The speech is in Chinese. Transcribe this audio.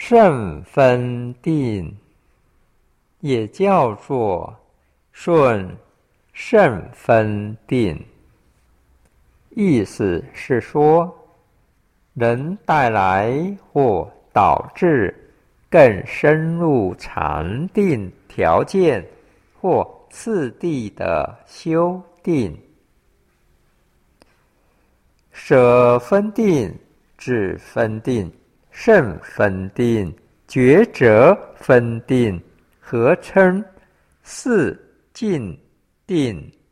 圣分定，也叫做顺圣分定。意思是说，能带来或导致更深入禅定条件或次第的修定。舍分定、智分定、圣分定、觉者分定，合称四境定